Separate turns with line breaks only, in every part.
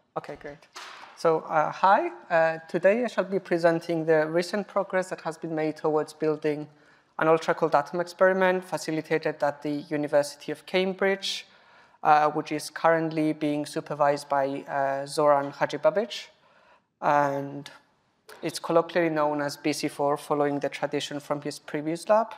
Okay, great. So, hi. Today I shall be presenting the recent progress that has been made towards building an ultra-cold atom experiment facilitated at the University of Cambridge, which is currently being supervised by Zoran Hadžibabić. And it's colloquially known as BC4, following the tradition from his previous lab.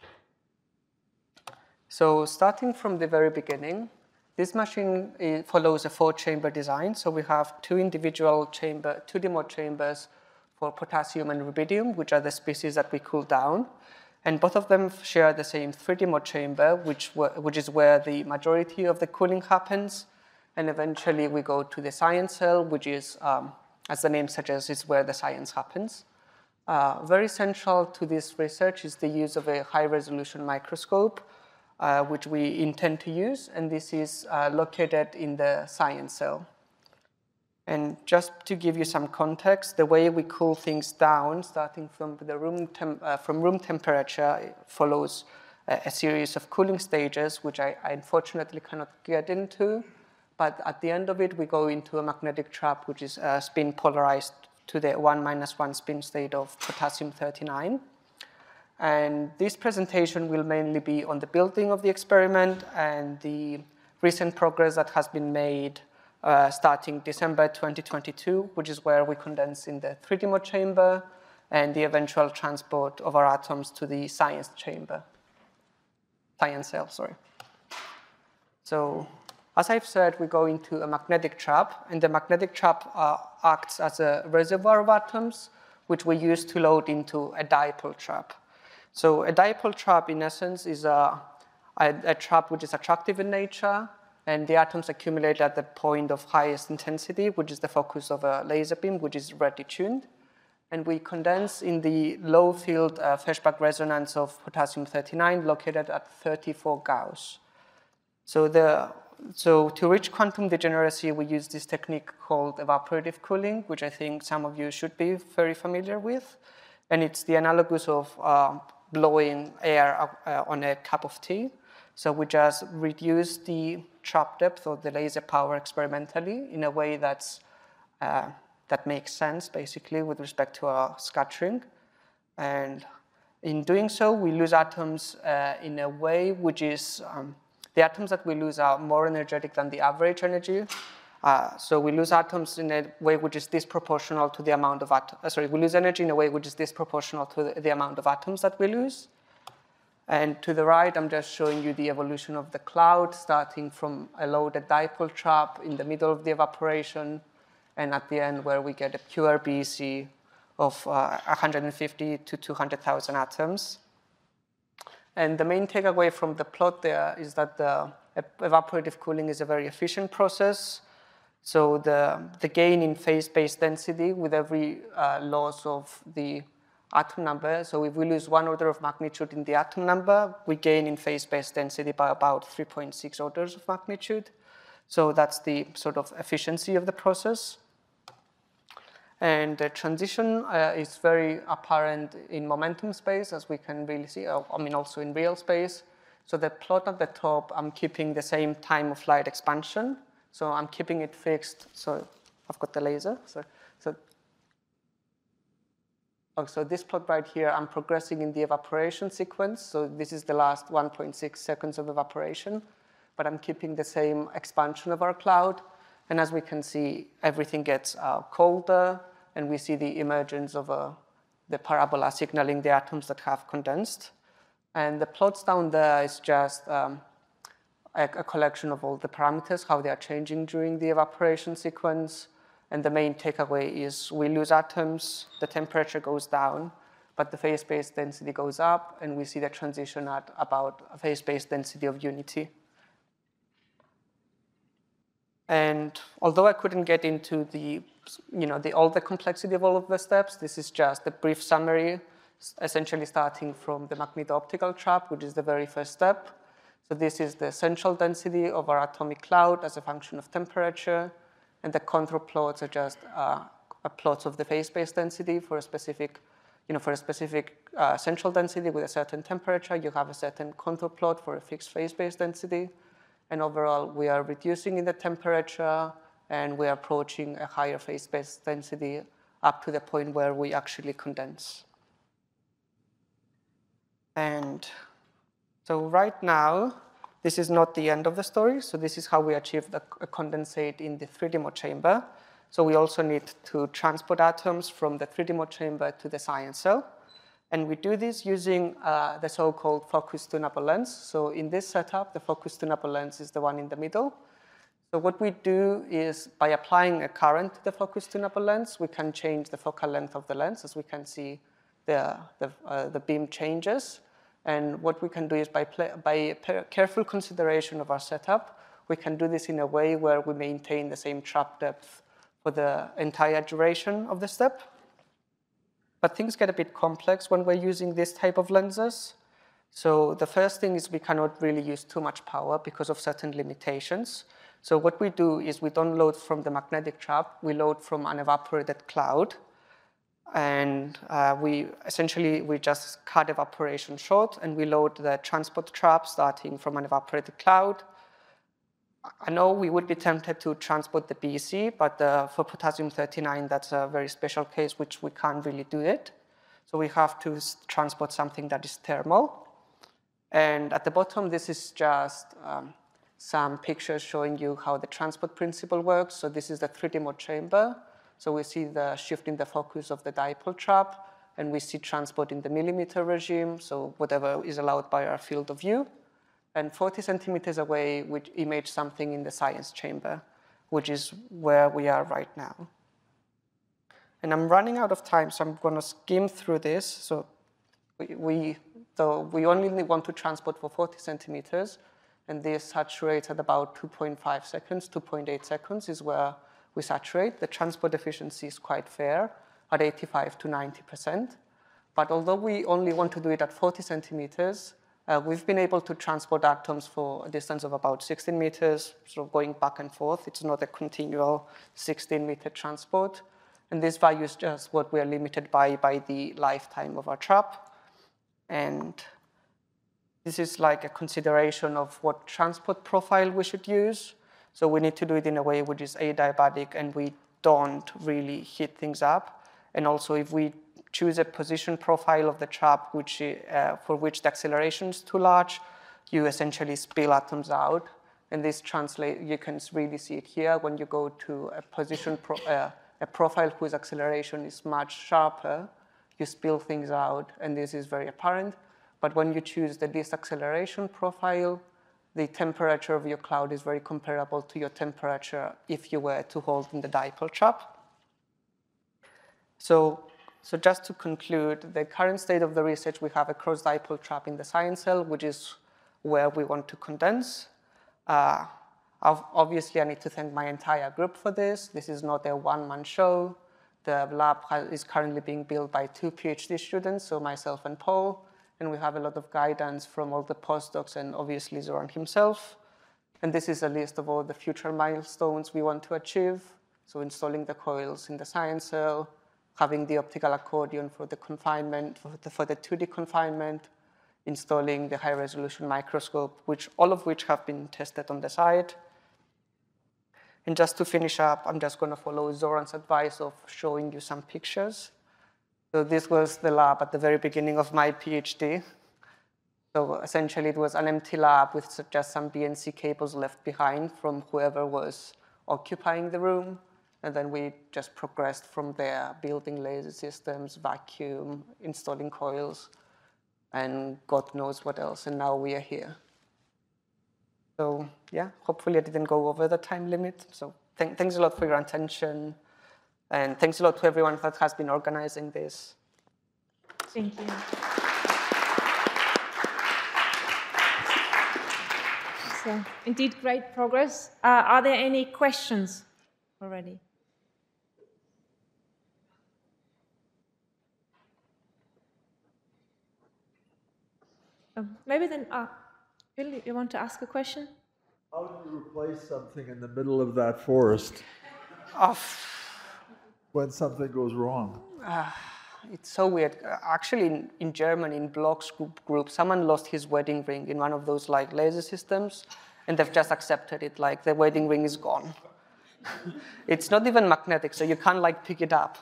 So starting from the very beginning, this machine follows a 4-chamber design. So we have 2 individual 2D mode chambers for potassium and rubidium, which are the species that we cool down. And both of them share the same 3D mode chamber, which is where the majority of the cooling happens. And eventually we go to the science cell, which is, as the name suggests, is where the science happens. Very central to this research is the use of a high-resolution microscope, which we intend to use, and this is located in the science cell. And just to give you some context, the way we cool things down, starting from the room temperature, follows a series of cooling stages, which I unfortunately cannot get into. But at the end of it, we go into a magnetic trap, which is spin polarized to the 1-1 spin state of potassium-39. And this presentation will mainly be on the building of the experiment and the recent progress that has been made starting December 2022, which is where we condense in the 3D mode chamber and the eventual transport of our atoms to the science cell. So, as I've said, we go into a magnetic trap, and the magnetic trap acts as a reservoir of atoms, which we use to load into a dipole trap. So a dipole trap, in essence, is a trap which is attractive in nature, and the atoms accumulate at the point of highest intensity, which is the focus of a laser beam, which is redly tuned. And we condense in the low-field Feshbach resonance of potassium-39, located at 34 Gauss. So to reach quantum degeneracy, we use this technique called evaporative cooling, which I think some of you should be very familiar with. And it's the analogous of blowing air on a cup of tea. So we just reduce the trap depth or the laser power experimentally in a way that makes sense, basically, with respect to our scattering. And in doing so, we lose atoms in a way which is, the atoms that we lose are more energetic than the average energy. So we lose atoms in a way which is disproportional to the amount of we lose energy in a way which is disproportional to the amount of atoms that we lose. And to the right, I'm just showing you the evolution of the cloud, starting from a loaded dipole trap in the middle of the evaporation, and at the end where we get a pure BEC of 150 to 200,000 atoms. And the main takeaway from the plot there is that the evaporative cooling is a very efficient process. So the gain in phase-space density with every loss of the atom number, so if we lose 1 order of magnitude in the atom number, we gain in phase-space density by about 3.6 orders of magnitude. So that's the sort of efficiency of the process. And the transition is very apparent in momentum space, as we can really see, also in real space. So the plot at the top, I'm keeping the same time of flight expansion. So I'm keeping it fixed. So I've got the laser. So this plot right here, I'm progressing in the evaporation sequence. So this is the last 1.6 seconds of evaporation. But I'm keeping the same expansion of our cloud. And as we can see, everything gets colder. And we see the emergence of the parabola signaling the atoms that have condensed. And the plots down there is just a collection of all the parameters, how they are changing during the evaporation sequence. And the main takeaway is we lose atoms, the temperature goes down, but the phase-space density goes up, and we see the transition at about a phase-space density of unity. And although I couldn't get into all the complexity of all of the steps, this is just a brief summary, essentially starting from the magneto-optical trap, which is the very first step. So this is the central density of our atomic cloud as a function of temperature. And the control plots are just plots of the phase-space density for a specific, central density with a certain temperature. You have a certain control plot for a fixed phase-space density. And overall, we are reducing in the temperature and we're approaching a higher phase space density up to the point where we actually condense. And so right now, this is not the end of the story. So this is how we achieve a condensate in the 3D mode chamber. So we also need to transport atoms from the 3D mode chamber to the science cell. And we do this using the so-called focus tunable lens. So in this setup, the focus tunable lens is the one in the middle. So what we do is, by applying a current to the focus tunable lens, we can change the focal length of the lens. As we can see, the beam changes. And what we can do is, by careful consideration of our setup, we can do this in a way where we maintain the same trap depth for the entire duration of the step. But things get a bit complex when we're using this type of lenses. So the first thing is we cannot really use too much power because of certain limitations. So what we do is we don't load from the magnetic trap, we load from an evaporated cloud. And we just cut evaporation short, and we load the transport trap starting from an evaporated cloud. I know we would be tempted to transport the BC, but for potassium-39, that's a very special case, which we can't really do it. So we have to transport something that is thermal. And at the bottom, this is just some pictures showing you how the transport principle works. So this is the 3D mode chamber. So we see the shift in the focus of the dipole trap, and we see transport in the millimeter regime, so whatever is allowed by our field of view. And 40 centimeters away, we image something in the science chamber, which is where we are right now. And I'm running out of time, so I'm going to skim through this. So we only want to transport for 40 centimeters, and this saturates at about 2.5 seconds, 2.8 seconds is where we saturate. The transport efficiency is quite fair at 85 to 90%. But although we only want to do it at 40 centimeters, we've been able to transport atoms for a distance of about 16 meters, sort of going back and forth. It's not a continual 16-meter transport. And this value is just what we are limited by the lifetime of our trap. And this is like a consideration of what transport profile we should use. So we need to do it in a way which is adiabatic, and we don't really heat things up. And also, if we choose a position profile of the trap for which the acceleration is too large, you essentially spill atoms out. And this you can really see it here. When you go to a profile whose acceleration is much sharper, you spill things out, and this is very apparent. But when you choose the least acceleration profile, the temperature of your cloud is very comparable to your temperature if you were to hold in the dipole trap. So just to conclude, the current state of the research, we have a cross-dipole trap in the science cell, which is where we want to condense. Obviously, I need to thank my entire group for this. This is not a one-man show. The lab is currently being built by 2 PhD students, so myself and Paul. And we have a lot of guidance from all the postdocs and obviously Zoran himself. And this is a list of all the future milestones we want to achieve. So installing the coils in the science cell, having the optical accordion for the confinement, for the 2D confinement, installing the high-resolution microscope, all of which have been tested on the site. And just to finish up, I'm just going to follow Zoran's advice of showing you some pictures. So this was the lab at the very beginning of my PhD. So essentially, it was an empty lab with just some BNC cables left behind from whoever was occupying the room. And then we just progressed from there, building laser systems, vacuum, installing coils, and God knows what else. And now we are here. So yeah, hopefully I didn't go over the time limit. So thanks a lot for your attention. And thanks a lot to everyone that has been organizing this.
Thank you. So, indeed, great progress. Are there any questions already? Maybe then, Bill, you want to ask a question?
How do you replace something in the middle of that forest when something goes wrong?
It's so weird. Actually, in Germany, in Bloch's group, someone lost his wedding ring in one of those like laser systems, and they've just accepted it, like the wedding ring is gone. It's not even magnetic, so you can't like pick it up.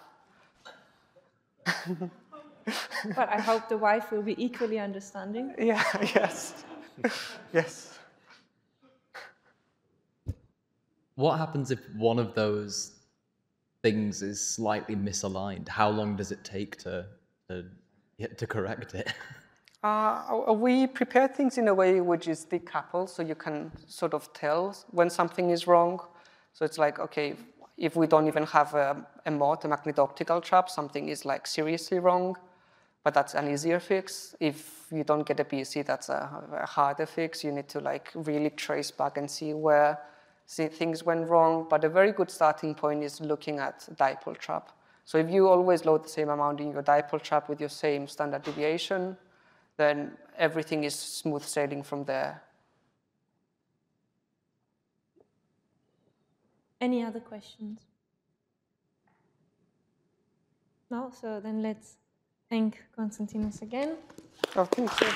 But I hope the wife will be equally understanding.
Yeah, yes. Yes.
What happens if one of those things is slightly misaligned? How long does it take to correct it?
We prepare things in a way which is decoupled, so you can sort of tell when something is wrong. So it's like, okay, if we don't even have a MOT, a magneto-optical trap, something is like seriously wrong, but that's an easier fix. If you don't get a BSC, that's a harder fix. You need to like really trace back and see where things went wrong. But a very good starting point is looking at dipole trap. So if you always load the same amount in your dipole trap with your same standard deviation, then everything is smooth sailing from there.
Any other questions? No? So then let's thank Konstantinos again.
Oh, thank you.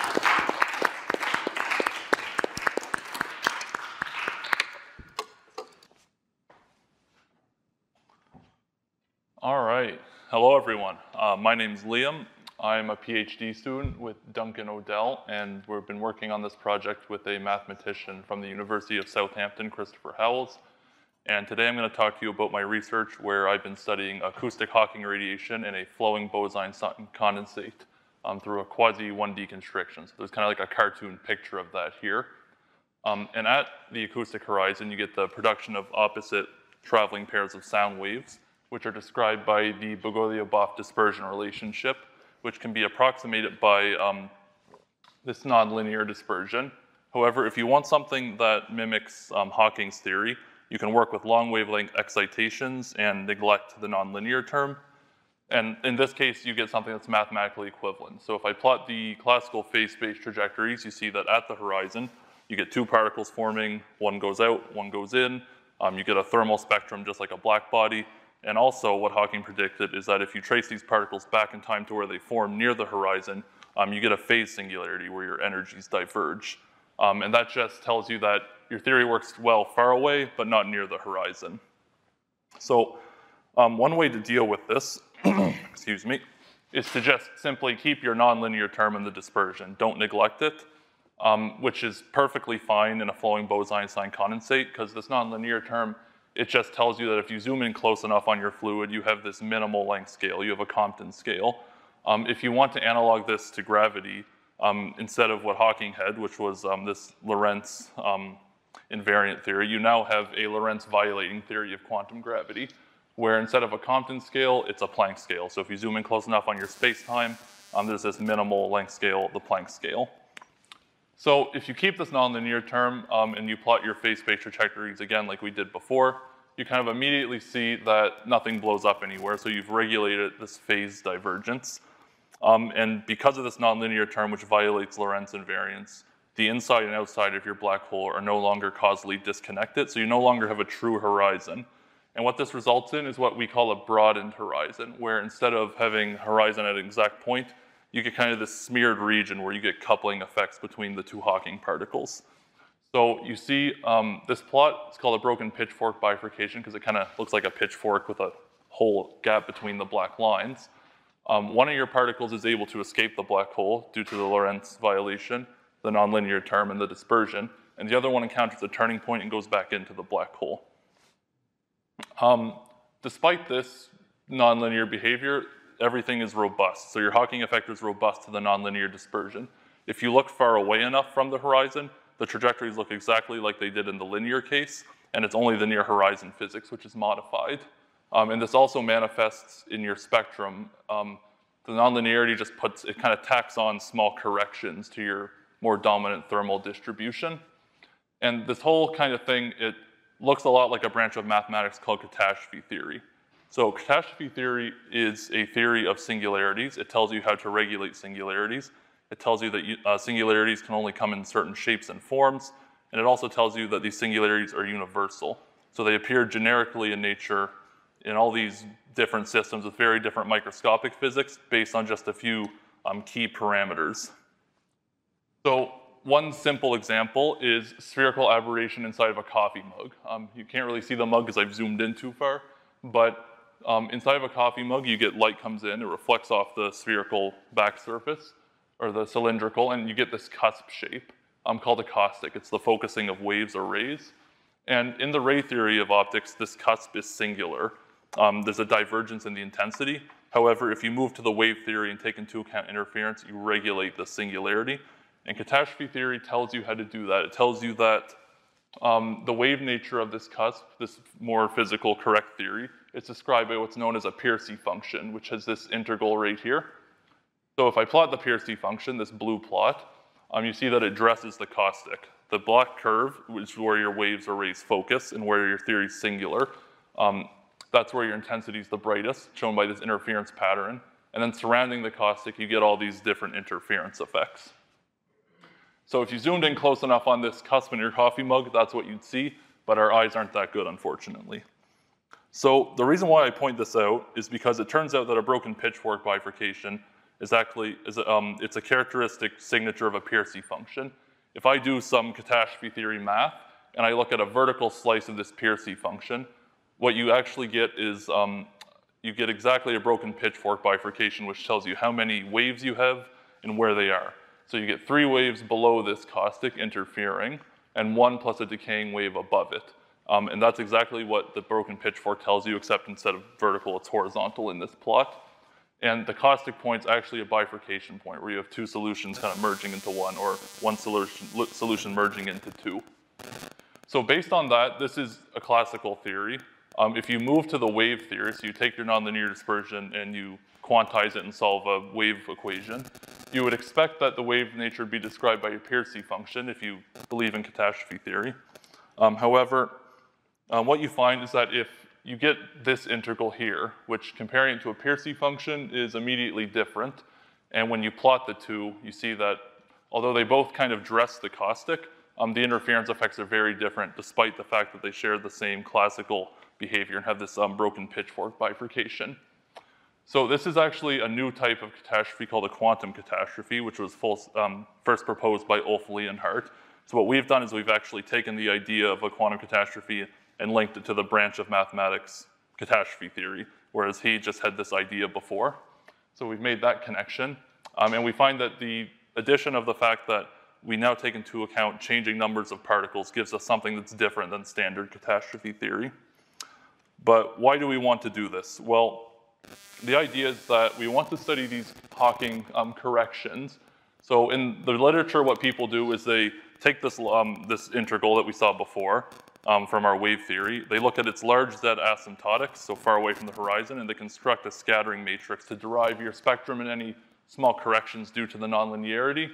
All right. Hello, everyone. My name's Liam. I'm a PhD student with Duncan O'Dell, and we've been working on this project with a mathematician from the University of Southampton, Christopher Howells. And today I'm going to talk to you about my research where I've been studying acoustic Hawking radiation in a flowing Bose-Einstein condensate through a quasi-1D constriction. So there's kind of like a cartoon picture of that here. And at the acoustic horizon, you get the production of opposite traveling pairs of sound waves, which are described by the Bogoliubov dispersion relationship, which can be approximated by this nonlinear dispersion. However, if you want something that mimics Hawking's theory, you can work with long wavelength excitations and neglect the nonlinear term. And in this case, you get something that's mathematically equivalent. So if I plot the classical phase space trajectories, you see that at the horizon, you get two particles forming, one goes out, one goes in. You get a thermal spectrum just like a black body. And also what Hawking predicted is that if you trace these particles back in time to where they form near the horizon, you get a phase singularity where your energies diverge. And that just tells you that your theory works well far away, but not near the horizon. So one way to deal with this, excuse me, is to just simply keep your nonlinear term in the dispersion. Don't neglect it, which is perfectly fine in a flowing Bose-Einstein condensate, because this nonlinear term, it just tells you that if you zoom in close enough on your fluid, you have this minimal length scale. You have a Compton scale. If you want to analog this to gravity, instead of what Hawking had, which was this Lorentz invariant theory, you now have a Lorentz violating theory of quantum gravity, where instead of a Compton scale, it's a Planck scale. So if you zoom in close enough on your space-time, there's this minimal length scale, the Planck scale. So if you keep this nonlinear term and you plot your phase space trajectories again like we did before, you kind of immediately see that nothing blows up anywhere. So you've regulated this phase divergence. And because of this nonlinear term, which violates Lorentz invariance, the inside and outside of your black hole are no longer causally disconnected. So you no longer have a true horizon. And what this results in is what we call a broadened horizon, where instead of having horizon at an exact point, you get kind of this smeared region where you get coupling effects between the two Hawking particles. So you see this plot, it's called a broken pitchfork bifurcation because it kind of looks like a pitchfork with a whole gap between the black lines. One of your particles is able to escape the black hole due to the Lorentz violation, the nonlinear term, and the dispersion, and the other one encounters a turning point and goes back into the black hole. Despite this nonlinear behavior, everything is robust. So your Hawking effect is robust to the nonlinear dispersion. If you look far away enough from the horizon, the trajectories look exactly like they did in the linear case, and it's only the near horizon physics which is modified. And this also manifests in your spectrum. The nonlinearity just it kind of tacks on small corrections to your more dominant thermal distribution. And this whole kind of thing, it looks a lot like a branch of mathematics called catastrophe theory. So catastrophe theory is a theory of singularities. It tells you how to regulate singularities. It tells you that singularities can only come in certain shapes and forms. And it also tells you that these singularities are universal. So they appear generically in nature in all these different systems with very different microscopic physics based on just a few key parameters. So one simple example is spherical aberration inside of a coffee mug. You can't really see the mug because I've zoomed in too far, but inside of a coffee mug, you get light comes in, it reflects off the spherical back surface, or the cylindrical, and you get this cusp shape called a caustic. It's the focusing of waves or rays. And in the ray theory of optics, this cusp is singular. There's a divergence in the intensity. However, if you move to the wave theory and take into account interference, you regulate the singularity. And catastrophe theory tells you how to do that. It tells you that the wave nature of this cusp, this more physical correct theory, is described by what's known as a Pearcey function, which has this integral right here. So if I plot the Pearcey function, this blue plot, you see that it dresses the caustic. The black curve, which is where your waves or rays focus and where your theory is singular, that's where your intensity is the brightest, shown by this interference pattern. And then surrounding the caustic, you get all these different interference effects. So if you zoomed in close enough on this cusp in your coffee mug, that's what you'd see, but our eyes aren't that good, unfortunately. So the reason why I point this out is because it turns out that a broken pitchfork bifurcation is actually, it's a characteristic signature of a Pearcey function. If I do some catastrophe theory math, and I look at a vertical slice of this Pearcey function, what you actually get is, you get exactly a broken pitchfork bifurcation, which tells you how many waves you have and where they are. So you get 3 waves below this caustic interfering, and 1 plus a decaying wave above it. And that's exactly what the broken pitchfork tells you, except instead of vertical, it's horizontal in this plot. And the caustic point's actually a bifurcation point, where you have 2 solutions kind of merging into one, or one solution merging into 2. So based on that, this is a classical theory. If you move to the wave theory, so you take your nonlinear dispersion and you quantize it and solve a wave equation, you would expect that the wave nature would be described by a Pearcey function if you believe in catastrophe theory. However, what you find is that if you get this integral here, which comparing it to a Pearcey function is immediately different, and when you plot the two, you see that although they both kind of dress the caustic, the interference effects are very different despite the fact that they share the same classical behavior and have this broken pitchfork bifurcation. So this is actually a new type of catastrophe called a quantum catastrophe, which was first proposed by Ulf Leonhardt. So what we've done is we've actually taken the idea of a quantum catastrophe and linked it to the branch of mathematics catastrophe theory, whereas he just had this idea before. So we've made that connection. And we find that the addition of the fact that we now take into account changing numbers of particles gives us something that's different than standard catastrophe theory. But why do we want to do this? Well, the idea is that we want to study these Hawking corrections. So in the literature, what people do is they take this, this integral that we saw before from our wave theory. They look at its large Z asymptotics, so far away from the horizon, and they construct a scattering matrix to derive your spectrum and any small corrections due to the nonlinearity.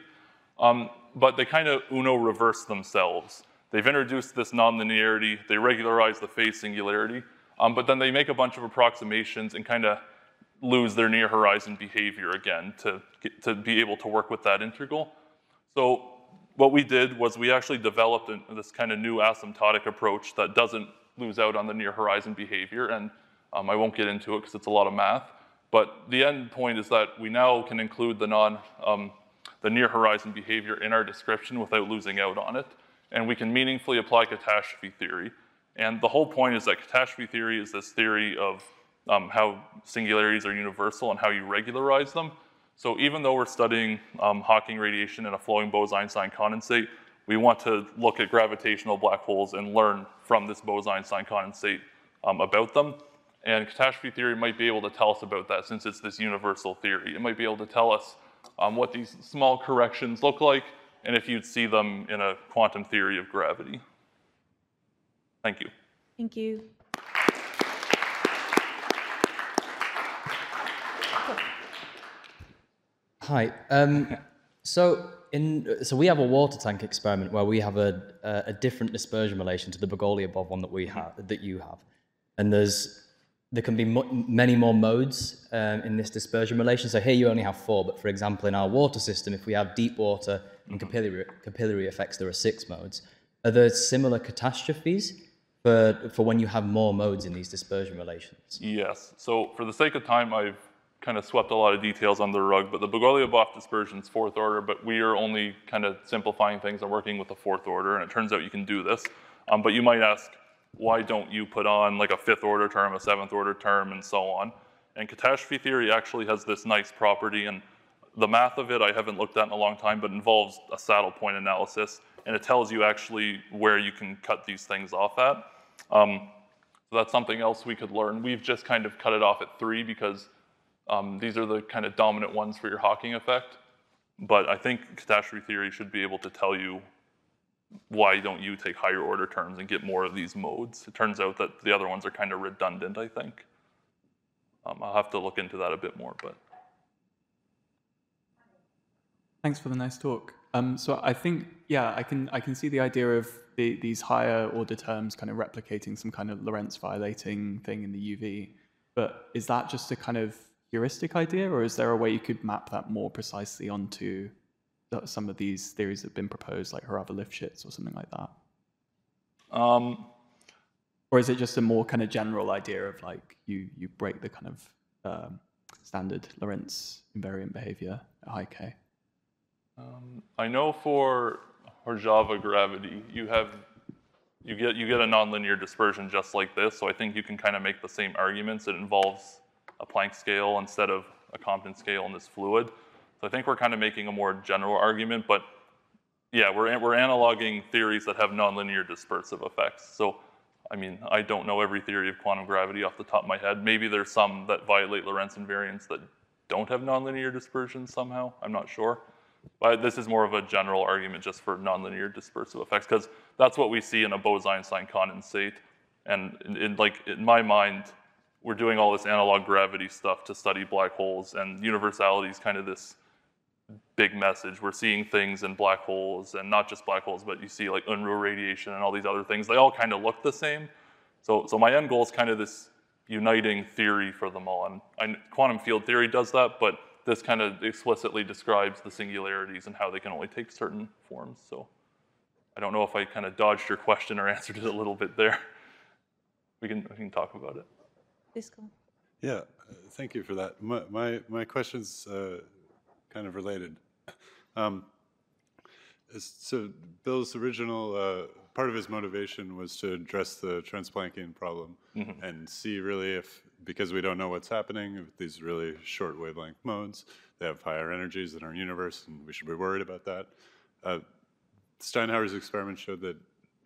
But they kind of Uno reverse themselves. They've introduced this nonlinearity, they regularize the phase singularity, but then they make a bunch of approximations and kind of lose their near horizon behavior again to be able to work with that integral. So what we did was we actually developed this kind of new asymptotic approach that doesn't lose out on the near horizon behavior, and I won't get into it because it's a lot of math, but the end point is that we now can include the near horizon behavior in our description without losing out on it, and we can meaningfully apply catastrophe theory. And the whole point is that catastrophe theory is this theory of how singularities are universal and how you regularize them. So even though we're studying Hawking radiation in a flowing Bose-Einstein condensate, we want to look at gravitational black holes and learn from this Bose-Einstein condensate about them. And catastrophe theory might be able to tell us about that since it's this universal theory. It might be able to tell us what these small corrections look like and if you'd see them in a quantum theory of gravity. Thank you.
Thank you.
Hi. So we have a water tank experiment where we have a different dispersion relation to the Bogoliubov one that you have, and there can be many more modes in this dispersion relation. So here you only have 4, but for example, in our water system, if we have deep water and capillary effects, there are 6 modes. Are there similar catastrophes for when you have more modes in these dispersion relations?
Yes. So for the sake of time, I've kind of swept a lot of details under the rug, but the Bogoliubov dispersion is 4th order, but we are only kind of simplifying things and working with the 4th order, and it turns out you can do this. But you might ask, why don't you put on like a 5th order term, a 7th order term, and so on? And catastrophe theory actually has this nice property, and the math of it I haven't looked at in a long time, but involves a saddle point analysis, and it tells you actually where you can cut these things off at. So that's something else we could learn. We've just kind of cut it off at 3 because these are the kind of dominant ones for your Hawking effect. But I think catastrophe theory should be able to tell you why don't you take higher order terms and get more of these modes. It turns out that the other ones are kind of redundant, I think. I'll have to look into that a bit more, but.
Thanks for the nice talk. So I think, yeah, I can see the idea of these higher order terms kind of replicating some kind of Lorentz violating thing in the UV. But is that just a kind of heuristic idea, or is there a way you could map that more precisely onto some of these theories that have been proposed, like Horava-Lifshitz or something like that? Or is it just a more kind of general idea of like you break the kind of standard Lorentz invariant behavior at high K?
I know for Horava gravity, you get a nonlinear dispersion just like this, so I think you can kind of make the same arguments. It involves a Planck scale instead of a Compton scale in this fluid. So I think we're kind of making a more general argument, but yeah, we're analoging theories that have nonlinear dispersive effects. So, I mean, I don't know every theory of quantum gravity off the top of my head. Maybe there's some that violate Lorentz invariance that don't have nonlinear dispersion somehow. I'm not sure. But this is more of a general argument just for nonlinear dispersive effects, because that's what we see in a Bose-Einstein condensate. And in my mind, we're doing all this analog gravity stuff to study black holes, and universality is kind of this big message. We're seeing things in black holes, and not just black holes, but you see like Unruh radiation and all these other things. They all kind of look the same. So my end goal is kind of this uniting theory for them all. And quantum field theory does that, but this kind of explicitly describes the singularities and how they can only take certain forms. So I don't know if I kind of dodged your question or answered it a little bit there. We can talk about it.
Disco.
Yeah, thank you for that. My question's kind of related. So Bill's original, part of his motivation was to address the Transplanckian problem and see really if, because we don't know what's happening with these really short wavelength modes, they have higher energies than our universe, and we should be worried about that. Steinhauer's experiment showed that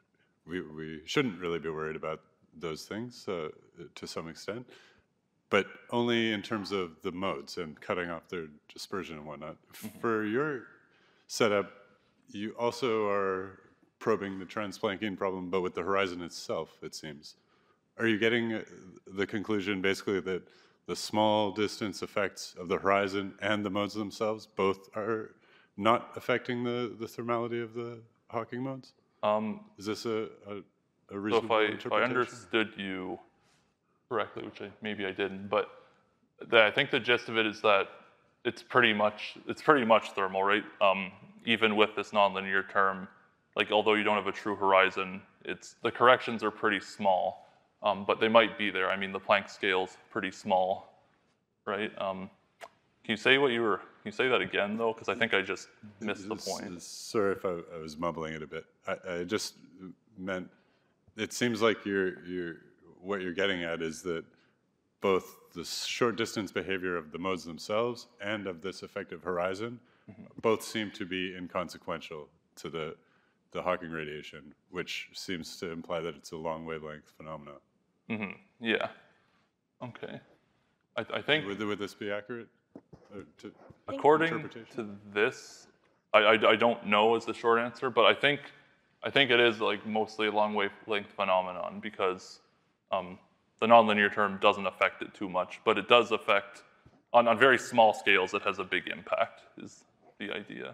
we shouldn't really be worried about those things to some extent, but only in terms of the modes and cutting off their dispersion and whatnot. For your setup, you also are probing the Transplanckian problem, but with the horizon itself, it seems. Are you getting the conclusion basically that the small distance effects of the horizon and the modes themselves both are not affecting the thermality of the Hawking modes? Is this a reasonable interpretation?
If I understood you correctly, which maybe I didn't, but I think the gist of it is that it's pretty much thermal, right? Even with this nonlinear term, like although you don't have a true horizon, the corrections are pretty small. But they might be there. I mean, the Planck scale's pretty small, right? Can you say can you say that again, though? Because I think I just missed the point.
Sorry if I was mumbling it a bit. I just meant, it seems like what you're getting at is that both the short distance behavior of the modes themselves and of this effective horizon both seem to be inconsequential to the Hawking radiation, which seems to imply that it's a long wavelength phenomenon.
Yeah. Okay. I think.
Would this be accurate?
According to this, I don't know is the short answer, but I think it is like mostly a long wavelength phenomenon because the nonlinear term doesn't affect it too much, but it does affect on very small scales. It has a big impact. Is the idea.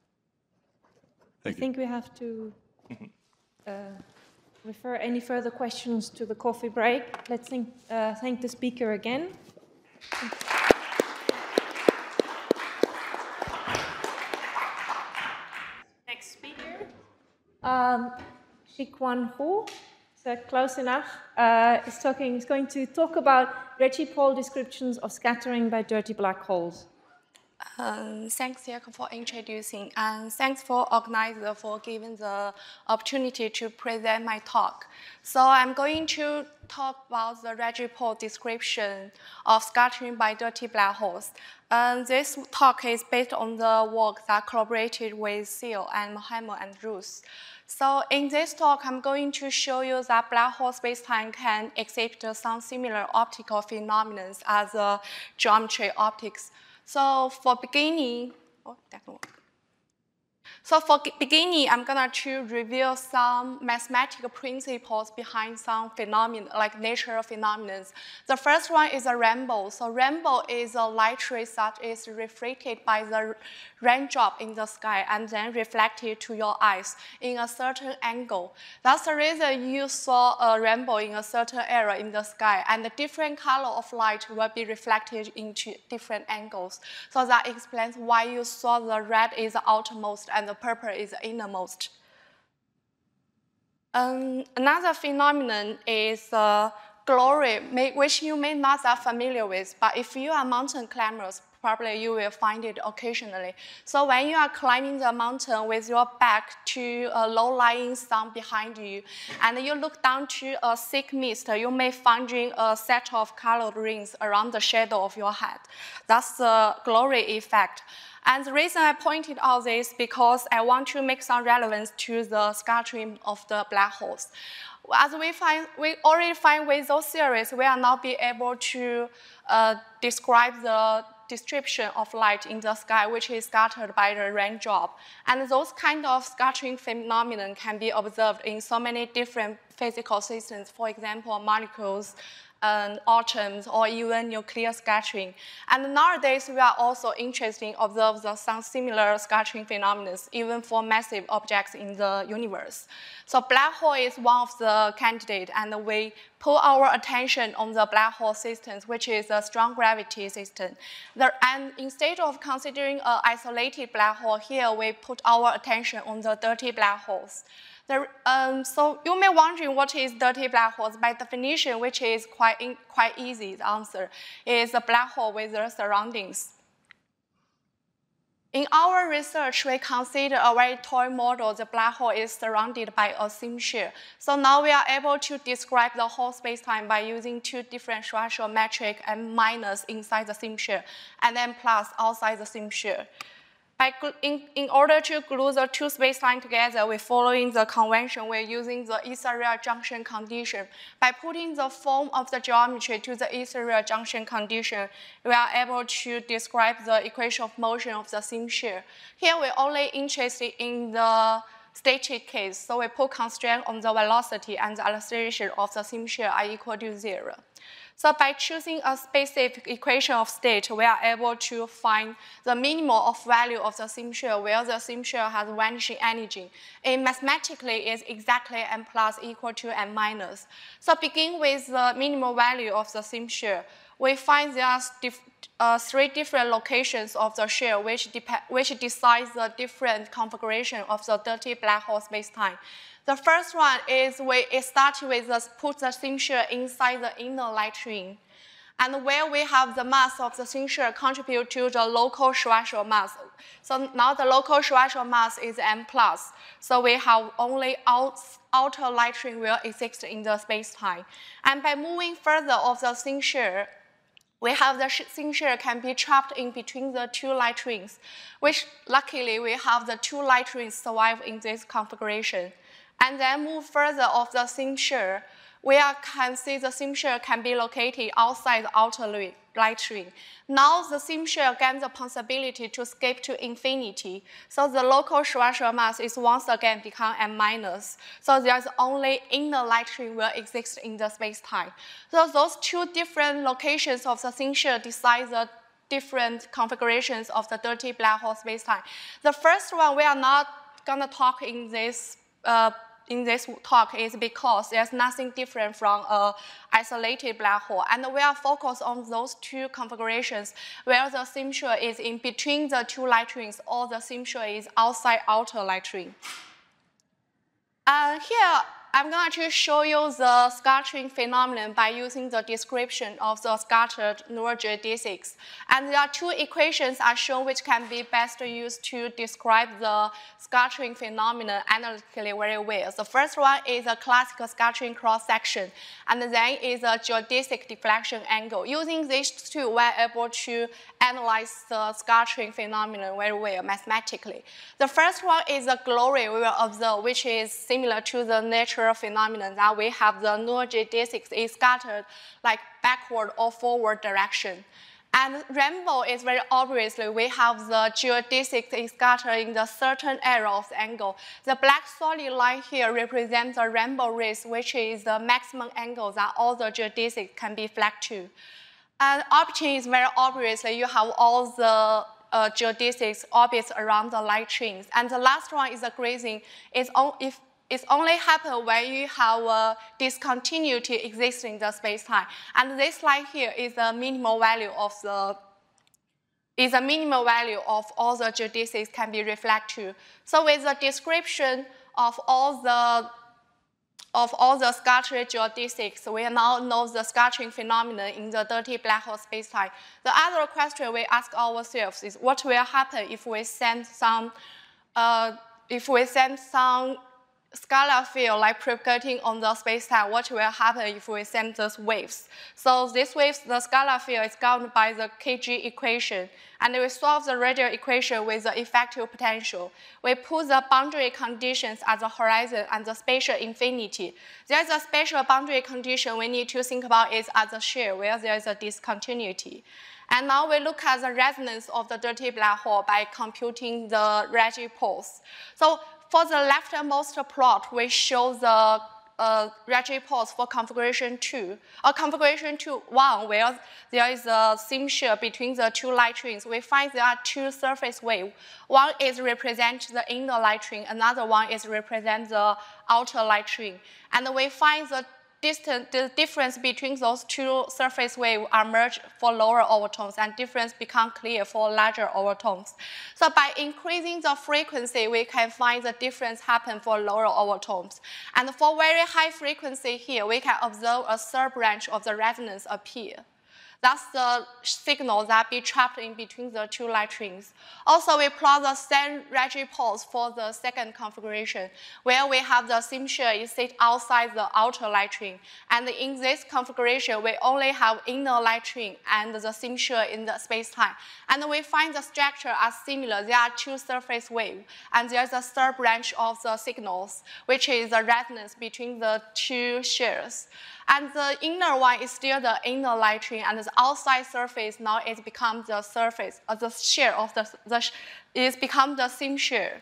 I think we have to refer any further questions to the coffee break. Let's thank the speaker again. Next speaker, Shikwan Hu. close enough. He's going to talk about Reggie Paul descriptions of scattering by dirty black holes.
Thanks, Jacob, for introducing, and thanks for organizer for giving the opportunity to present my talk. So I'm going to talk about the Reggie Paul description of scattering by dirty black holes. This talk is based on the work that collaborated with Seal and Mohammed and Ruth. So in this talk, I'm going to show you that black hole spacetime can exhibit some similar optical phenomena as geometry optics. So for beginning, I'm going to reveal some mathematical principles behind some phenomena, like natural phenomena. The first one is a rainbow. So rainbow is a light ray that is reflected by the raindrop in the sky and then reflected to your eyes in a certain angle. That's the reason you saw a rainbow in a certain area in the sky, and the different color of light will be reflected into different angles. So that explains why you saw the red is the outermost and the purple is the innermost. Another phenomenon is glory, which you may not be familiar with, but if you are mountain climbers, probably you will find it occasionally. So when you are climbing the mountain with your back to a low-lying sun behind you, and you look down to a thick mist, you may find a set of colored rings around the shadow of your head. That's the glory effect. And the reason I pointed out this because I want to make some relevance to the scattering of the black holes. As we already find with those theories, we are now be able to describe the distribution of light in the sky, which is scattered by the raindrop. And those kind of scattering phenomena can be observed in so many different physical systems, for example, molecules, atoms, or even nuclear scattering. And nowadays, we are also interested in observing some similar scattering phenomena, even for massive objects in the universe. So black hole is one of the candidates, and we put our attention on the black hole systems, which is a strong gravity system. And instead of considering an isolated black hole, here we put our attention on the dirty black holes. So you may wondering what is dirty black holes. By definition, which is quite easy, the answer is a black hole with their surroundings. In our research, we consider a very toy model. The black hole is surrounded by a seam shear. So now we are able to describe the whole spacetime by using two different structural metric and minus inside the seam shear, and then plus outside the seam shear. In order to glue the two spacetime together, we're following the convention. We're using the ethereal junction condition. By putting the form of the geometry to the ethereal junction condition, we are able to describe the equation of motion of the seam shear. Here, we're only interested in the static case, so we put constraint on the velocity and the acceleration of the seam shear are equal to 0. So by choosing a specific equation of state, we are able to find the minimal of value of the seam shear where the seam shear has vanishing energy. And mathematically, it's exactly m plus equal to m minus. So begin with the minimal value of the seam shear. We find there are three different locations of the shear which decides the different configuration of the dirty black hole spacetime. The first one is it starts with put the seam shear inside the inner light ring. And where we have the mass of the seam shear contribute to the local structural mass. So now the local structural mass is m plus. So we have only outer light ring will exist in the spacetime. And by moving further of the seam shear, we have the seam shear can be trapped in between the two light rings, which luckily we have the two light rings survive in this configuration. And then move further of the seam shear, we can see the seam shear can be located outside the outer light ring. Now the seam shear gains the possibility to escape to infinity. So the local structural mass is once again become m minus. So there's only inner light ring will exist in the spacetime. So those two different locations of the seam shear decide the different configurations of the dirty black hole spacetime. The first one we are not going to talk in this talk is because there's nothing different from an isolated black hole. And we are focused on those two configurations where the seam shear is in between the two light rings or the seam shear is outside outer light ring. Here, I'm going to show you the scattering phenomenon by using the description of the scattered neurogeodesics. And there are two equations are shown which can be best used to describe the scattering phenomenon analytically very well. The first one is a classical scattering cross-section, and then is a geodesic deflection angle. Using these two, we're able to analyze the scattering phenomenon very well mathematically. The first one is the glory we will observe, which is similar to the natural phenomenon that we have the neurogeodesics is scattered like backward or forward direction. And rainbow is very obviously we have the geodesics is scattered in the certain area of the angle. The black solid line here represents the rainbow rays, which is the maximum angle that all the geodesics can be flagged to. And orbiting is very obviously you have all the geodesics orbits around the light trains. And the last one is the grazing. It's only happen when you have a discontinuity existing in the space-time. And this line here is the minimal value of all the geodesics can be reflected to. So with the description of all the scattered geodesics, we now know the scattering phenomenon in the dirty black hole spacetime. The other question we ask ourselves is what will happen if we send some scalar field like propagating on the spacetime? What will happen if we send those waves? So these waves, the scalar field is governed by the KG equation, and we solve the radial equation with the effective potential. We put the boundary conditions at the horizon and the spatial infinity. There's a spatial boundary condition we need to think about is at the shear where there is a discontinuity. And now we look at the resonance of the dirty black hole by computing the Reggie poles. So for the leftmost plot, we show the Reggie poles for configuration 2. Configuration 1, where there is a seam shear between the two light trains, we find there are two surface waves. One is represent the inner light train, another one is represent the outer light train. And we find the difference between those two surface waves are merged for lower overtones, and difference become clear for larger overtones. So by increasing the frequency, we can find the difference happen for lower overtones. And for very high frequency here, we can observe a third branch of the resonance appear. That's the signal that be trapped in between the two light trains. Also, we plot the same Reggie poles for the second configuration, where we have the seam shear is sit outside the outer light train. And in this configuration, we only have inner light train and the seam shear in the space-time. And we find the structure as similar. There are two surface waves, and there's a third branch of the signals, which is the resonance between the two shears. And the inner one is still the inner light train, and the outside surface now it becomes the surface, the shear of it's become the seam shear.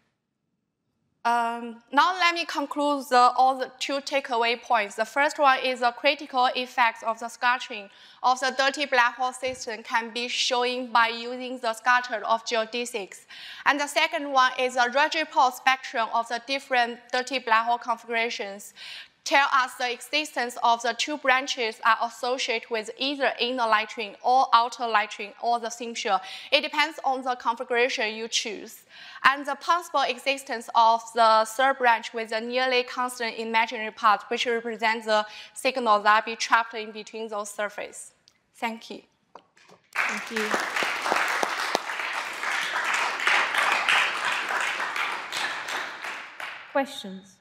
Now let me conclude all the two takeaway points. The first one is the critical effects of the scattering of the dirty black hole system can be shown by using the scatter of geodesics. And the second one is the Reggie pole spectrum of the different dirty black hole configurations tell us the existence of the two branches are associated with either inner light train or outer light train or the seam shear. It depends on the configuration you choose. And the possible existence of the third branch with a nearly constant imaginary part, which represents the signal that be trapped in between those surfaces. Thank you.
Thank you. Questions?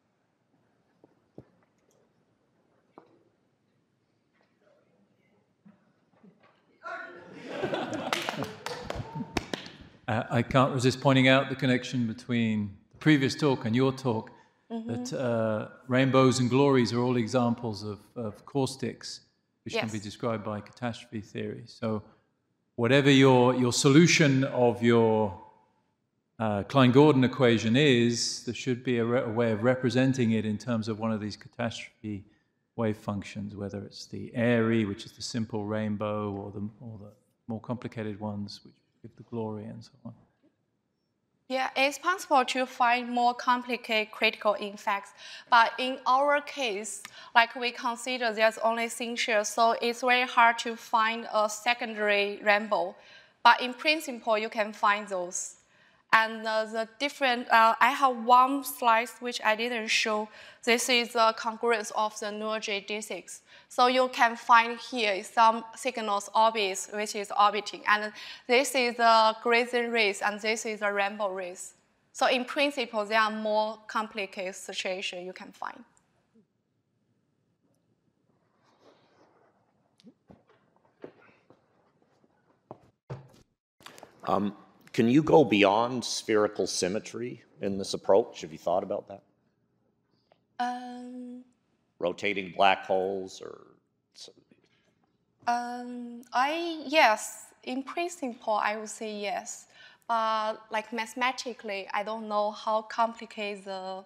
I can't resist pointing out the connection between the previous talk and your talk, that rainbows and glories are all examples of caustics, which can be described by catastrophe theory. So whatever your solution of your Klein-Gordon equation is, there should be a way of representing it in terms of one of these catastrophe wave functions, whether it's the airy, which is the simple rainbow, or the more complicated ones, which give the glory and so on.
Yeah, it's possible to find more complicated critical effects, but in our case, like we consider there's only seam shear, so it's very hard to find a secondary rainbow. But in principle, you can find those. And the different, I have one slide which I didn't show. This is the congruence of the null geodesics. So you can find here some signals orbits, which is orbiting. And this is the grazing rays, and this is the rainbow rays. So in principle, there are more complicated situations you can find.
Can you go beyond spherical symmetry in this approach? Have you thought about that? Rotating black holes or?
Yes, in principle, I would say yes. But like mathematically, I don't know how complicated the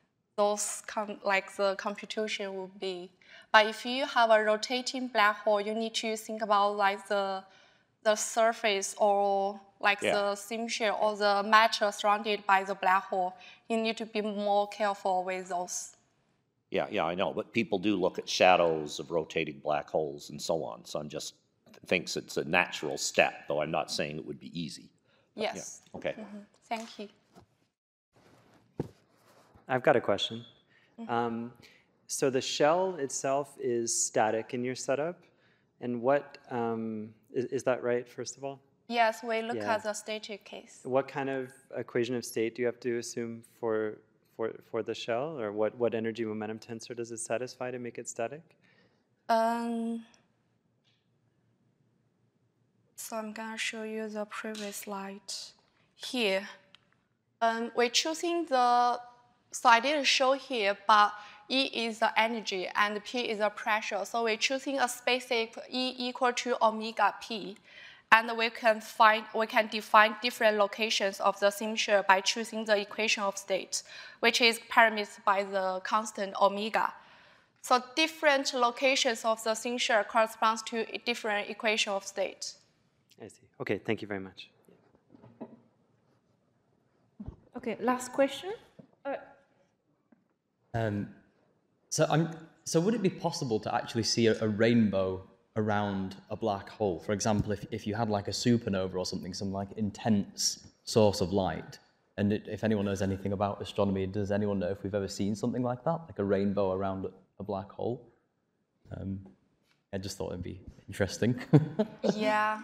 computation would be. But if you have a rotating black hole, you need to think about like the surface or like the signature or the matter surrounded by the black hole. You need to be more careful with those.
Yeah, I know. But people do look at shadows of rotating black holes and so on. So I'm just thinks it's a natural step, though I'm not saying it would be easy. But
yes.
Yeah. Okay.
Thank you.
I've got a question. So the shell itself is static in your setup, and what is that right? First of all.
Yes, we look at the static case.
What kind of equation of state do you have to assume for the shell, or what energy momentum tensor does it satisfy to make it static?
So I'm gonna show you the previous slide here. We're choosing the, so I didn't show here, but E is the energy and P is the pressure. So we're choosing a specific E equal to omega P. And we can define different locations of the signature by choosing the equation of state, which is parameterized by the constant omega. So different locations of the signature corresponds to a different equation of state.
I see. Okay, thank you very much.
Okay, last question.
So would it be possible to actually see a rainbow around a black hole? For example, if you had like a supernova or something, some like intense source of light, and if anyone knows anything about astronomy, does anyone know if we've ever seen something like that, like a rainbow around a black hole? I just thought it'd be interesting.
Yeah.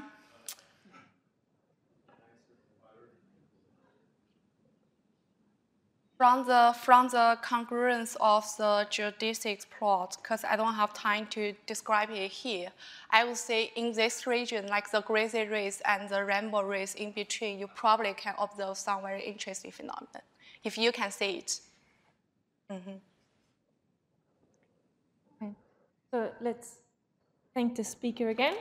From the congruence of the geodesics plot, because I don't have time to describe it here, I would say in this region, like the grazing rays and the rainbow rays in between, you probably can observe some very interesting phenomenon, if you can see it.
Okay. So let's thank the speaker again.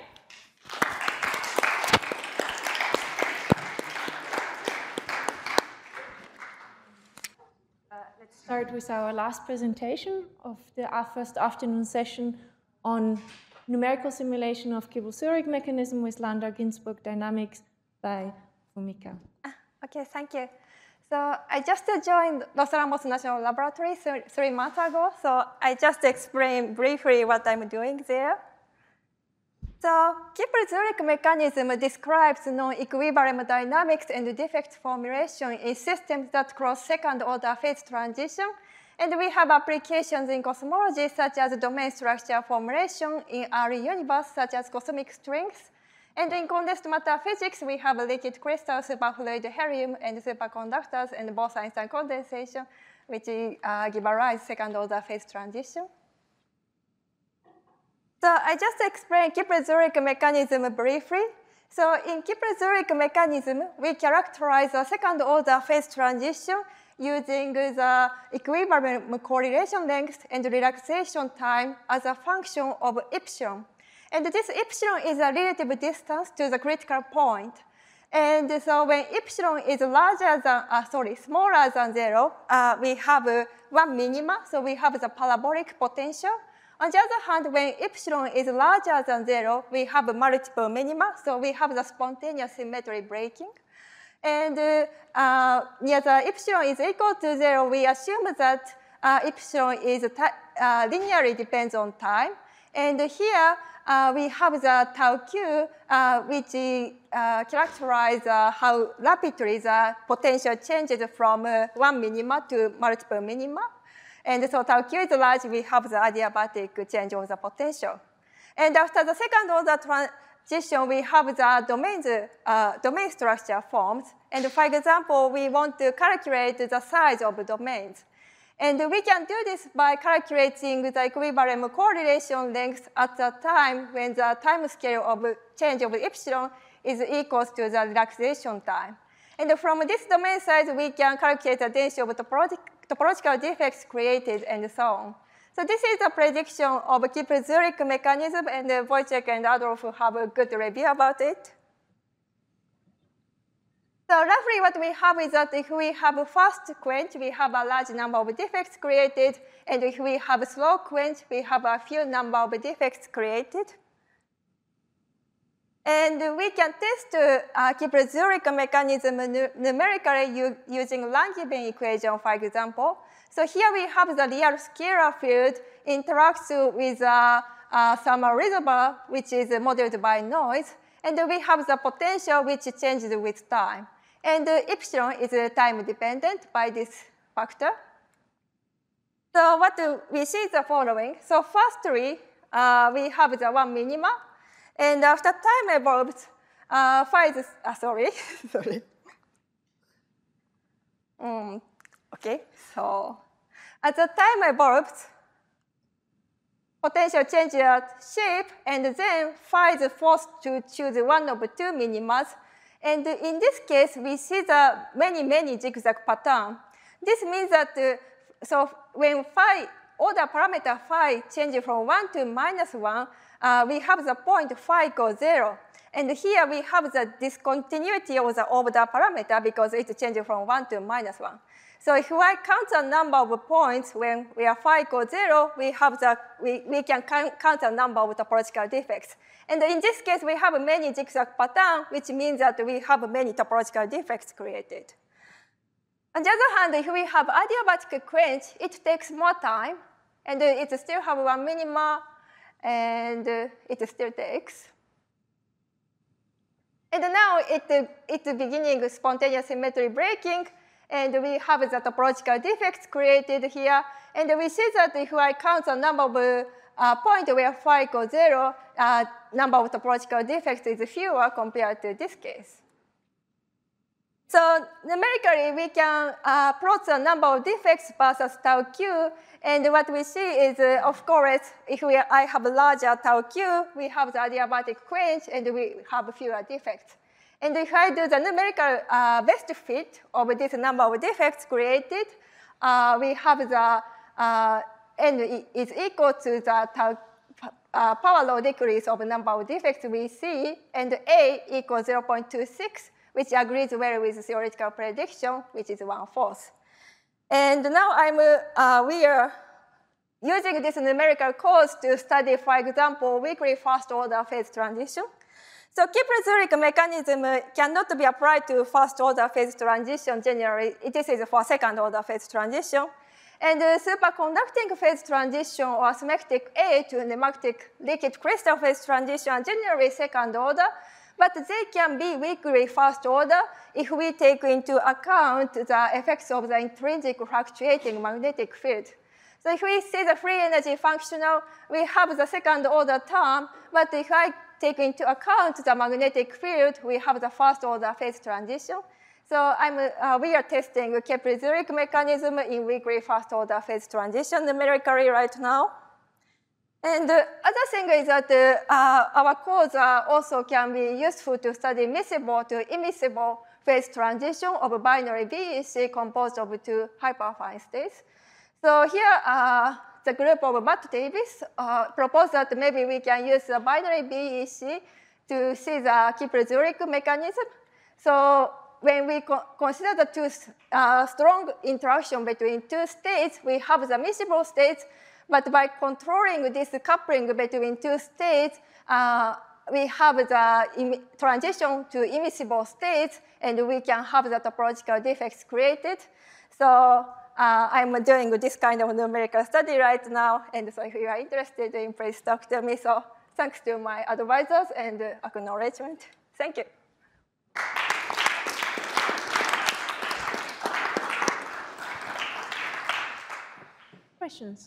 Let's start with our last presentation of our first afternoon session on numerical simulation of Kibble-Zurich mechanism with Landau-Ginzburg dynamics by Fumika.
Okay, thank you. So I just joined Los Alamos National Laboratory 3 months ago, so I just explain briefly what I'm doing there. So Kibble-Zurich mechanism describes non-equilibrium dynamics and defect formulation in systems that cross second-order phase transition. And we have applications in cosmology, such as domain structure formulation in early universe, such as cosmic strings. And in condensed matter physics, we have liquid crystal, superfluid helium, and superconductors, and Bose-Einstein condensation, which give a rise second-order phase transition. So I just explained Kibble-Zurich mechanism briefly. So in Kibble-Zurich mechanism, we characterize a second-order phase transition using the equilibrium correlation length and relaxation time as a function of epsilon. And this epsilon is a relative distance to the critical point. And so when epsilon is smaller than 0, we have one minima, so we have the parabolic potential. On the other hand, when epsilon is larger than 0, we have multiple minima, so we have the spontaneous symmetry breaking. And near the epsilon is equal to 0, we assume that epsilon is linearly depends on time. And here, we have the tau q, which characterize how rapidly the potential changes from one minima to multiple minima. And so tau q is large, we have the adiabatic change of the potential. And after the second order transition, we have the domain structure formed. And for example, we want to calculate the size of domains. And we can do this by calculating the equilibrium correlation length at the time when the time scale of change of epsilon is equal to the relaxation time. And from this domain size, we can calculate the density of topological defects created and so on. So this is a prediction of Kipler-Zurich mechanism, and Wojciech and Adolf have a good review about it. So roughly what we have is that if we have a fast quench, we have a large number of defects created. And if we have a slow quench, we have a few number of defects created. And we can test Kipler-Zurich mechanism numerically using Langevin equation, for example. So here we have the real scalar field interacts with some reservoir, which is modeled by noise. And we have the potential, which changes with time. And epsilon is time dependent by this factor. So what we see is the following. So firstly, we have the one minima. And after time evolves, phi is, sorry. Okay, so as the time evolves, potential changes shape, and then phi is forced to choose one of two minimas. And in this case, we see the many zigzag pattern. This means that so when phi, order parameter phi changes from 1 to -1, we have the point phi equals 0. And here we have the discontinuity of the order parameter because it changes from 1 to -1. So if I count the number of points when where phi equals 0, we can count the number of topological defects. And in this case, we have many zigzag patterns, which means that we have many topological defects created. On the other hand, if we have adiabatic quench, it takes more time, and it still have one minima, and it still takes. And now it's beginning spontaneous symmetry breaking, and we have the topological defects created here. And we see that if I count the number of points where phi equals 0, number of topological defects is fewer compared to this case. So numerically, we can plot the number of defects versus tau q. And what we see is, of course, if I have a larger tau q, we have the adiabatic quench, and we have fewer defects. And if I do the numerical best fit of this number of defects created, we have the n is equal to the power law decrease of the number of defects we see, and A equals 0.26, which agrees well with the theoretical prediction, which is 1/4. And now we are using this numerical course to study, for example, weakly first-order phase transition. So Kipler-Zurich mechanism cannot be applied to first-order phase transition generally. This is for second-order phase transition. And superconducting phase transition or symmetric A to nematic liquid crystal phase transition are generally second-order, but they can be weakly first-order if we take into account the effects of the intrinsic fluctuating magnetic field. So if we see the free energy functional, we have the second-order term, but if I take into account the magnetic field, we have the first-order phase transition. So we are testing Kepler-Zurich mechanism in weakly first-order phase transition numerically right now. And the other thing is that our codes also can be useful to study miscible to immiscible phase transition of a binary BEC composed of two hyperfine states. So here, the group of Matt Davis proposed that maybe we can use the binary BEC to see the Kepler-Zurich mechanism. So when we consider the two strong interaction between two states, we have the miscible states. But by controlling this coupling between two states, we have the transition to immiscible states, and we can have the topological defects created. So I'm doing this kind of numerical study right now, and so if you are interested, please talk to me. So thanks to my advisors and acknowledgement. Thank you.
Questions?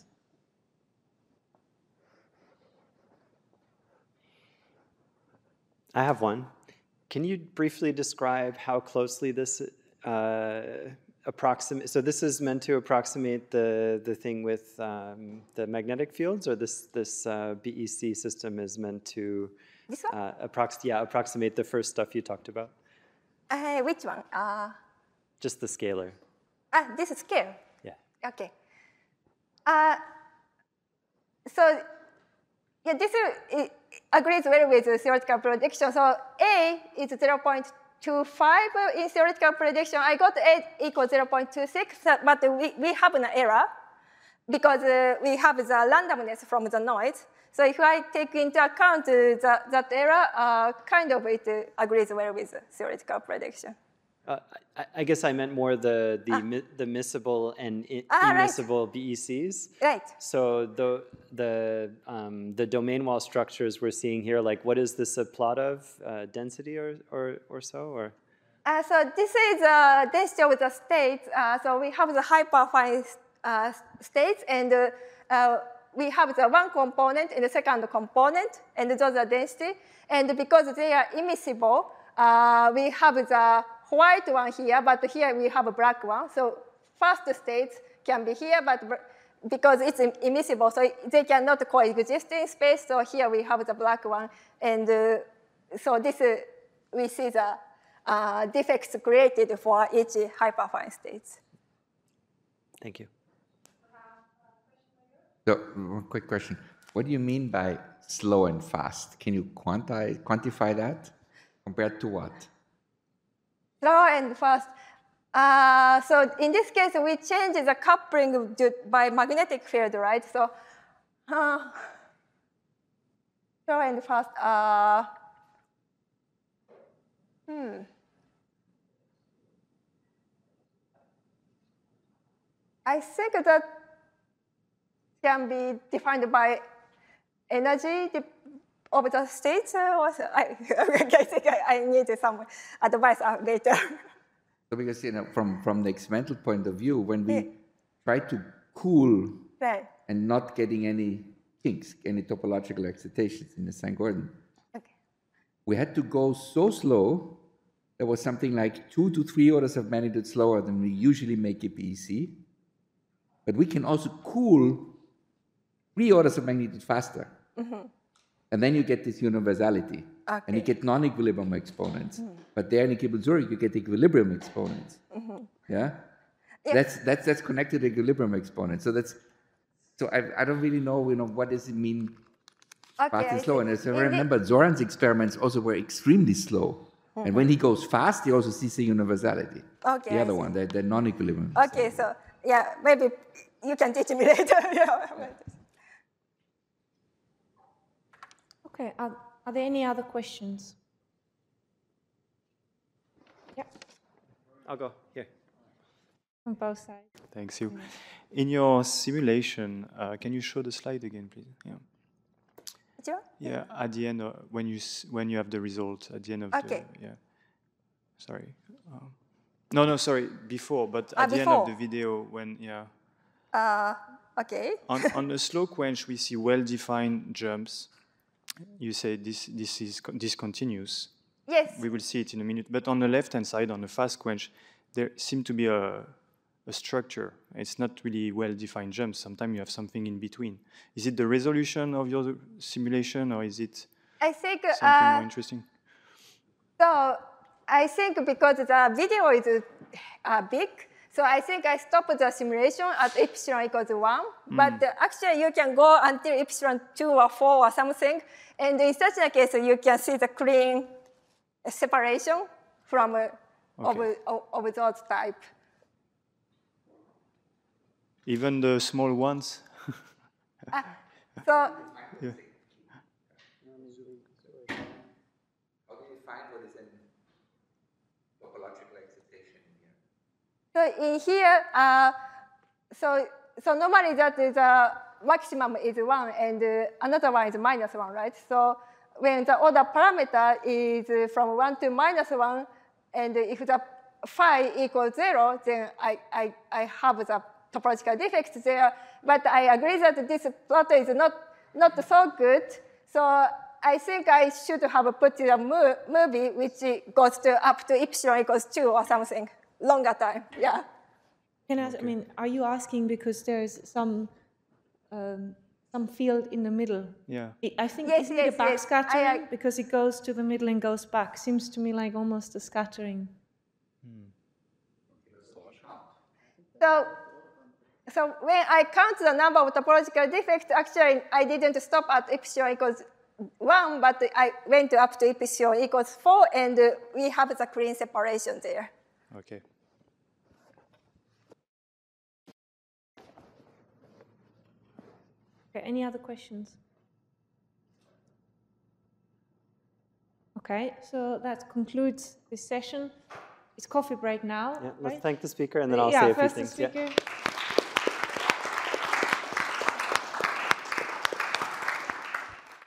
I have one. Can you briefly describe how closely this approximate? So this is meant to approximate the thing with the magnetic fields, or this BEC system is meant to approximate the first stuff you talked about?
Which one?
Just the scalar.
This is scale.
Yeah.
Okay. So yeah, this agrees well with the theoretical prediction. So A is 0.25 in theoretical prediction. I got A equals 0.26, but we have an error because we have the randomness from the noise. So if I take into account that error, kind of it agrees well with the theoretical prediction.
I guess I meant more the miscible and immiscible BECs.
Right.
So the domain wall structures we're seeing here, like what is this a plot of? Density or so? Or?
So this is density of the states. So we have the hyperfine states, and we have the one component and the second component, and those are density. And because they are immiscible, we have the white one here, but here we have a black one. So first states can be here, but because it's immiscible, so they cannot coexist in space. So here we have the black one, and so this we see the defects created for each hyperfine states.
Thank you.
So one quick question: what do you mean by slow and fast? Can you quantify that? Compared to what?
Slow and fast. So in this case, we change the coupling by magnetic field, right? So slow and fast. I think that can be defined by energy of the states. I think I need some advice later.
So because from the experimental point of view, when we try to cool and not getting any kinks, any topological excitations in the Sine-Gordon, we had to go so slow. There was something like 2 to 3 orders of magnitude slower than we usually make a BEC. But we can also cool 3 orders of magnitude faster. And then you get this universality. And you get non-equilibrium exponents. But there in Kibble-Zurich, you get equilibrium exponents. Yeah? That's connected to equilibrium exponents. So I don't really know, what does it mean fast and slow. And as I remember, Zoran's experiments also were extremely slow. And when he goes fast, he also sees the universality. The other one, the non-equilibrium.
Okay, so yeah, maybe you can teach me later.
Okay, are there any other questions? Yeah.
I'll go here.
On both sides.
Thanks you. In your simulation, can you show the slide again, please? Yeah.
Sure.
Yeah, at the end, when you have the result at the end of the Sorry. No, sorry, before, but at the end of the video when
Okay.
on the slow quench, we see well-defined jumps. You say this is continuous.
Yes.
We will see it in a minute. But on the left-hand side, on the fast quench, there seems to be a structure. It's not really well-defined jumps. Sometimes you have something in between. Is it the resolution of your simulation, or is it something more interesting?
So I think because the video is big, so I think I stopped the simulation at epsilon equals 1. But actually, you can go until epsilon 2 or 4 or something. And in such a case, you can see the clean separation from of those type.
Even the small ones?
So.
Yeah. How do you find what is in topological excitation here?
So in here, so normally that is maximum is 1 and another one is -1, right? So when the order parameter is from 1 to -1, and if the phi equals 0, then I have the topological defect there. But I agree that this plot is not so good. So I think I should have put a movie which goes up to epsilon equals 2 or something, longer time, yeah.
Can I ask, I mean, are you asking because there's some field in the middle?
Yeah.
I think it's a backscattering because it goes to the middle and goes back. Seems to me like almost a scattering.
So when I count the number of topological defects, actually I didn't stop at epsilon equals 1, but I went up to epsilon equals 4, and we have the clean separation there.
Okay.
Okay, any other questions? Okay, so that concludes this session. It's coffee break now.
Yeah, let's
right?
thank the speaker, and then I'll say a few
first
things.
The speaker.